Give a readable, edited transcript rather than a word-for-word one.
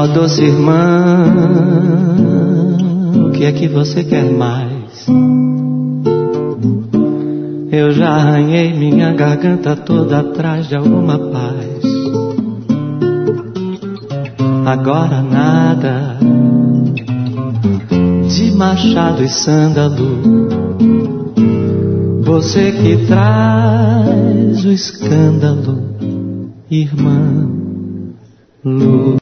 Ó doce irmã, o que é que você quer mais? Eu já arranhei minha garganta toda atrás de alguma paz. Agora nada de machado e sândalo, você que traz o escândalo, irmã Lu.